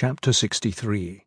Chapter 63.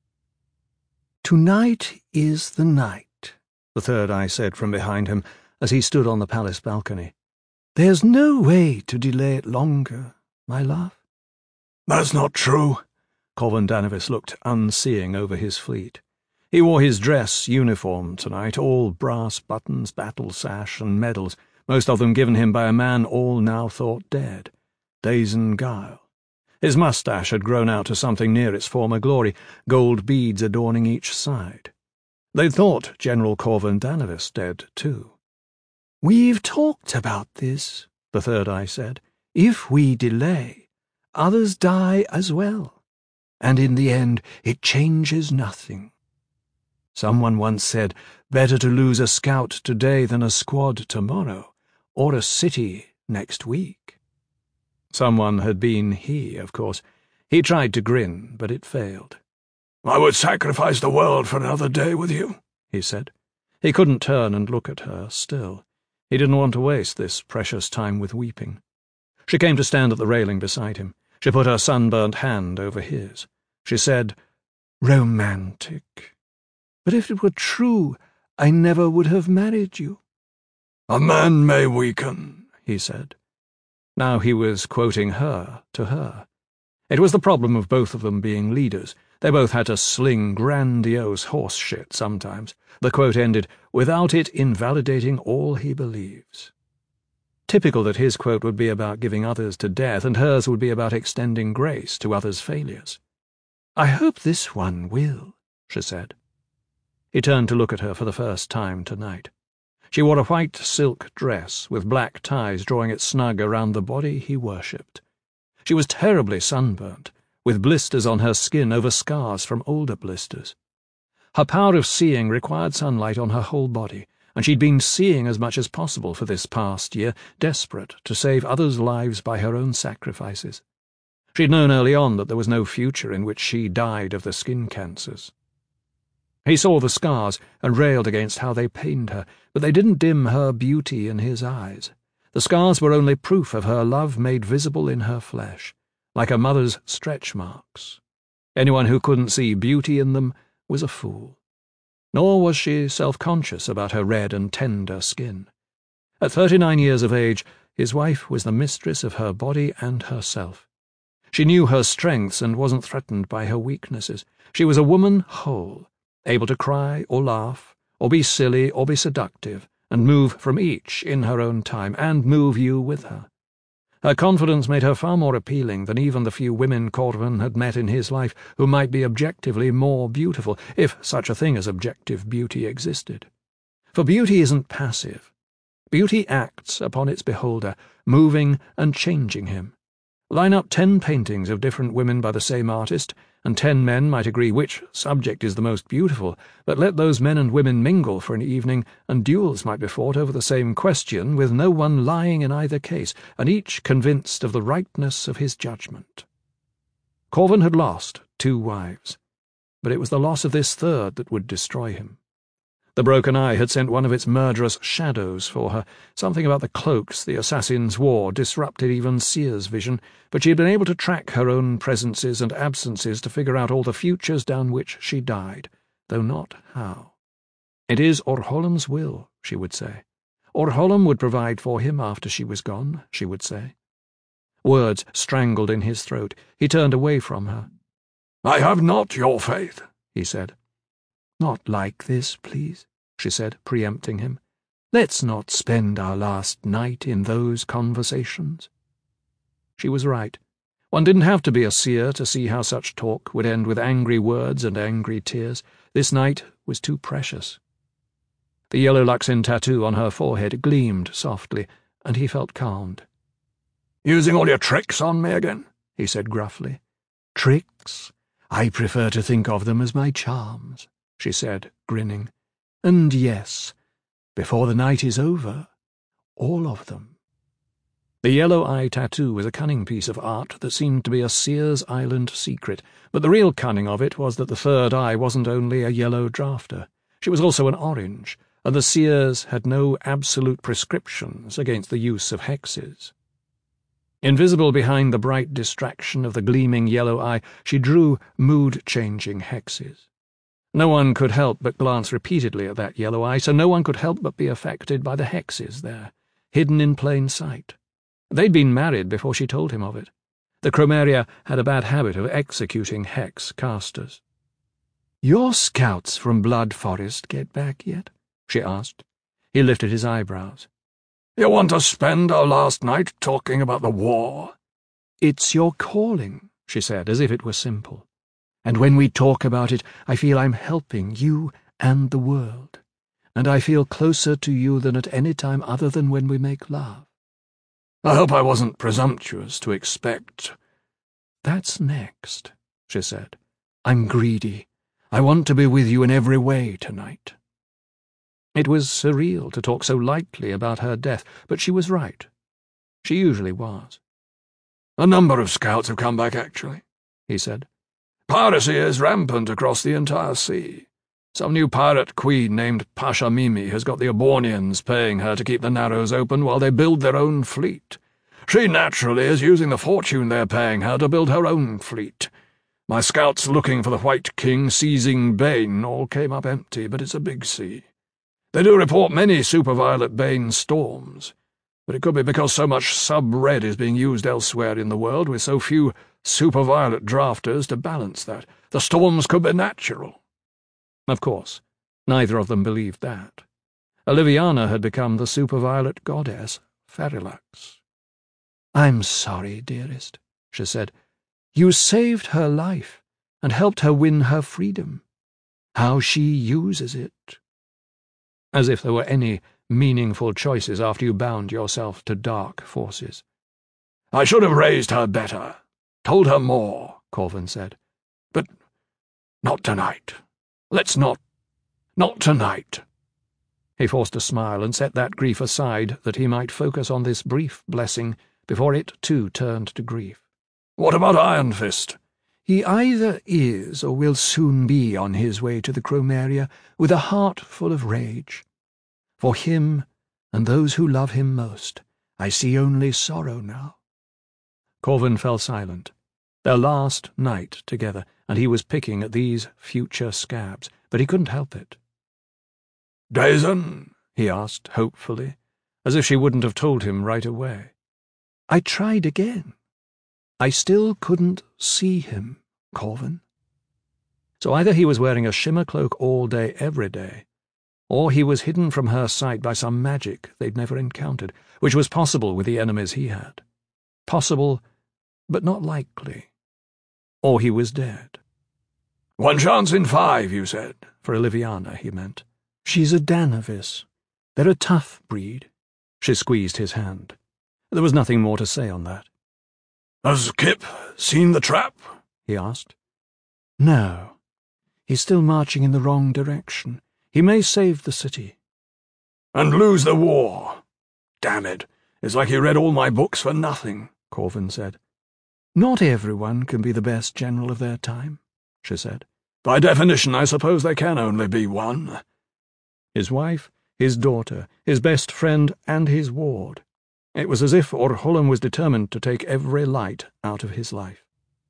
"Tonight is the night," the third eye said from behind him as he stood on the palace balcony. "There's no way to delay it longer, my love." "That's not true." Corvan Danavis looked unseeing over his fleet. He wore his dress uniform tonight, all brass buttons, battle sash, and medals, most of them given him by a man all now thought dead, Dazen Guile. His moustache had grown out to something near its former glory, gold beads adorning each side. They'd thought General Corvan Danavis dead, too. "We've talked about this," the third eye said. "If we delay, others die as well, and in the end it changes nothing. Someone once said, better to lose a scout today than a squad tomorrow, or a city next week." Someone had been he, of course. He tried to grin, but it failed. "I would sacrifice the world for another day with you," he said. He couldn't turn and look at her still. He didn't want to waste this precious time with weeping. She came to stand at the railing beside him. She put her sunburnt hand over his. She said, "Romantic. But if it were true, I never would have married you." "A man may weaken," he said. Now he was quoting her to her. It was the problem of both of them being leaders. They both had to sling grandiose horse shit sometimes. The quote ended, "without it invalidating all he believes." Typical that his quote would be about giving others to death, and hers would be about extending grace to others' failures. "I hope this one will," she said. He turned to look at her for the first time tonight. She wore a white silk dress with black ties drawing it snug around the body he worshipped. She was terribly sunburnt, with blisters on her skin over scars from older blisters. Her power of seeing required sunlight on her whole body, and she'd been seeing as much as possible for this past year, desperate to save others' lives by her own sacrifices. She'd known early on that there was no future in which she died of the skin cancers. He saw the scars and railed against how they pained her, but they didn't dim her beauty in his eyes. The scars were only proof of her love made visible in her flesh, like a mother's stretch marks. Anyone who couldn't see beauty in them was a fool. Nor was she self-conscious about her red and tender skin. At 39 years of age, his wife was the mistress of her body and herself. She knew her strengths and wasn't threatened by her weaknesses. She was a woman whole, able to cry or laugh, or be silly or be seductive, and move from each in her own time, and move you with her. Her confidence made her far more appealing than even the few women Corvan had met in his life who might be objectively more beautiful, if such a thing as objective beauty existed. For beauty isn't passive. Beauty acts upon its beholder, moving and changing him. Line up 10 paintings of different women by the same artist, and 10 men might agree which subject is the most beautiful, but let those men and women mingle for an evening, and duels might be fought over the same question, with no one lying in either case, and each convinced of the rightness of his judgment. Corvan had lost 2 wives, but it was the loss of this third that would destroy him. The broken eye had sent one of its murderous shadows for her. Something about the cloaks the assassins wore disrupted even Seer's vision, but she had been able to track her own presences and absences to figure out all the futures down which she died, though not how. "It is Orholam's will," she would say. "Orholam would provide for him after she was gone," she would say. Words strangled in his throat. He turned away from her. "I have not your faith," he said. "Not like this, please," she said, preempting him. "Let's not spend our last night in those conversations." She was right. One didn't have to be a seer to see how such talk would end with angry words and angry tears. This night was too precious. The yellow Luxin tattoo on her forehead gleamed softly, and he felt calmed. "Using all your tricks on me again?" he said gruffly. "Tricks? I prefer to think of them as my charms," she said, grinning. "And yes, before the night is over, all of them." The yellow eye tattoo was a cunning piece of art that seemed to be a Seer's Island secret, but the real cunning of it was that the third eye wasn't only a yellow drafter. She was also an orange, and the Seers had no absolute prescriptions against the use of hexes. Invisible behind the bright distraction of the gleaming yellow eye, she drew mood-changing hexes. No one could help but glance repeatedly at that yellow eye, so no one could help but be affected by the hexes there, hidden in plain sight. They'd been married before she told him of it. The Chromeria had a bad habit of executing hex casters. "Your scouts from Blood Forest get back yet?" she asked. He lifted his eyebrows. "You want to spend our last night talking about the war?" "It's your calling," she said, as if it were simple. "And when we talk about it, I feel I'm helping you and the world. And I feel closer to you than at any time other than when we make love." "I hope I wasn't presumptuous to expect—" "That's next," she said. "I'm greedy. I want to be with you in every way tonight." It was surreal to talk so lightly about her death, but she was right. She usually was. "A number of scouts have come back, actually," he said. "Piracy is rampant across the entire sea. Some new pirate queen named Pasha Mimi has got the Abornians paying her to keep the Narrows open while they build their own fleet. She naturally is using the fortune they're paying her to build her own fleet. My scouts looking for the White King seizing Bane all came up empty, but it's a big sea. They do report many superviolet Bane storms, but it could be because so much sub-red is being used elsewhere in the world with so few superviolet drafters to balance that. The storms could be natural." Of course, neither of them believed that. Oliviana had become the superviolet goddess, Farilax. "I'm sorry, dearest," she said. "You saved her life and helped her win her freedom. How she uses it—" As if there were any meaningful choices after you bound yourself to dark forces. "I should have raised her better, told her more," Corvin said. "But not tonight. Let's not tonight." He forced a smile and set that grief aside that he might focus on this brief blessing before it too turned to grief. "What about Iron Fist?" "He either is or will soon be on his way to the Chromeria with a heart full of rage. For him and those who love him most, I see only sorrow now." Corvin fell silent. Their last night together, and he was picking at these future scabs, but he couldn't help it. "Dazen?" he asked, hopefully, as if she wouldn't have told him right away. "I tried again. I still couldn't see him, Corvin." So either he was wearing a shimmer cloak all day every day, or he was hidden from her sight by some magic they'd never encountered, which was possible with the enemies he had. Possible, but not likely. Or he was dead. "1 chance in 5, you said." For Oliviana, he meant. "She's a Danavis. They're a tough breed." She squeezed his hand. There was nothing more to say on that. "Has Kip seen the trap?" he asked. "No. He's still marching in the wrong direction. He may save the city." "And lose the war. Damn it. It's like he read all my books for nothing," Corvin said. "Not everyone can be the best general of their time," she said. "By definition, I suppose there can only be one." His wife, his daughter, his best friend, and his ward. It was as if Orholam was determined to take every light out of his life.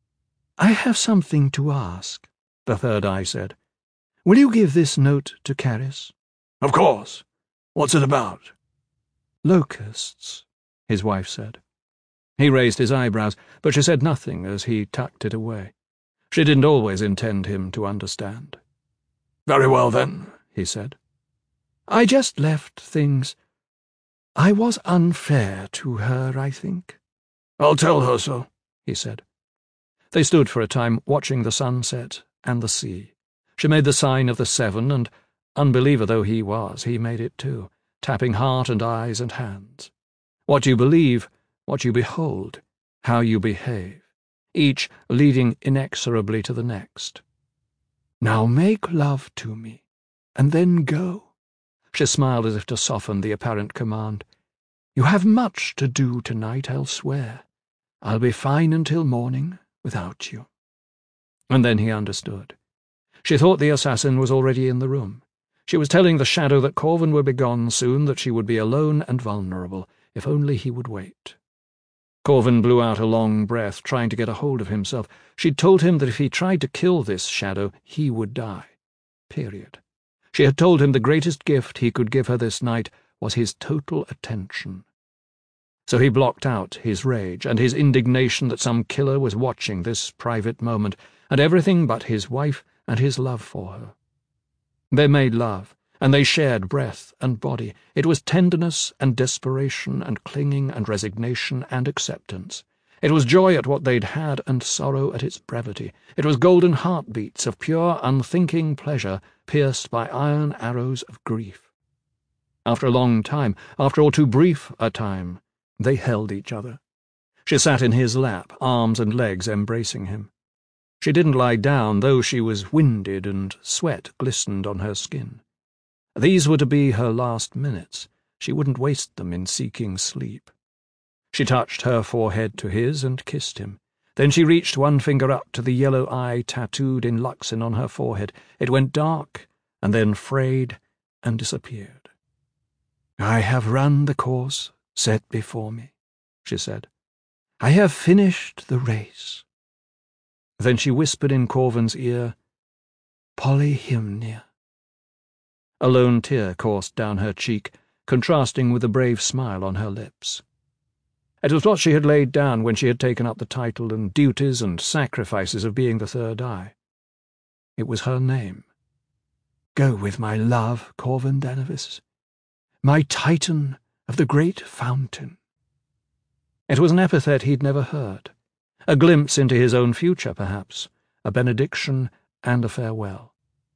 "I have something to ask," the third eye said. "Will you give this note to Caris?" "Of course. What's it about?" "Locusts," his wife said. He raised his eyebrows, but she said nothing as he tucked it away. She didn't always intend him to understand. "Very well, then," he said. "I just left things. I was unfair to her, I think." "I'll tell her so," he said. They stood for a time watching the sunset and the sea. She made the sign of the 7, and, unbeliever though he was, he made it too, tapping heart and eyes and hands. What you believe, what you behold, how you behave, each leading inexorably to the next. "Now make love to me, and then go." She smiled as if to soften the apparent command. "You have much to do tonight elsewhere. I'll be fine until morning without you." And then he understood. She thought the assassin was already in the room. She was telling the shadow that Corvin would be gone soon, that she would be alone and vulnerable, if only he would wait. Corvin blew out a long breath, trying to get a hold of himself. She'd told him that if he tried to kill this shadow, he would die. Period. She had told him the greatest gift he could give her this night was his total attention. So he blocked out his rage and his indignation that some killer was watching this private moment, and everything but his wife and his love for her. They made love, and they shared breath and body. It was tenderness and desperation and clinging and resignation and acceptance. It was joy at what they'd had and sorrow at its brevity. It was golden heartbeats of pure, unthinking pleasure pierced by iron arrows of grief. After a long time, after all too brief a time, they held each other. She sat in his lap, arms and legs embracing him. She didn't lie down, though she was winded and sweat glistened on her skin. These were to be her last minutes. She wouldn't waste them in seeking sleep. She touched her forehead to his and kissed him. Then she reached one finger up to the yellow eye tattooed in luxin on her forehead. It went dark, and then frayed and disappeared. "I have run the course set before me," she said. "I have finished the race." Then she whispered in Corvin's ear, "Polyhymnia." A lone tear coursed down her cheek, contrasting with the brave smile on her lips. It was what she had laid down when she had taken up the title and duties and sacrifices of being the Third Eye. It was her name. "Go with my love, Corvin Danavis, my Titan of the great fountain." It was an epithet he'd never heard, a glimpse into his own future, perhaps, a benediction and a farewell.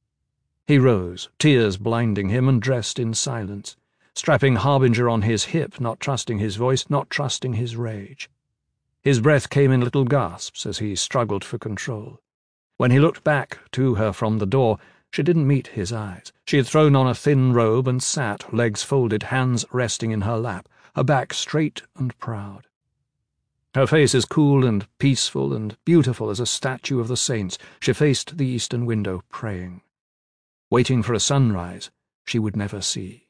He rose, tears blinding him, and dressed in silence, strapping Harbinger on his hip, not trusting his voice, not trusting his rage. His breath came in little gasps as he struggled for control. When he looked back to her from the door, she didn't meet his eyes. She had thrown on a thin robe and sat, legs folded, hands resting in her lap, her back straight and proud. Her face as cool and peaceful and beautiful as a statue of the saints. She faced the eastern window, praying, waiting for a sunrise she would never see.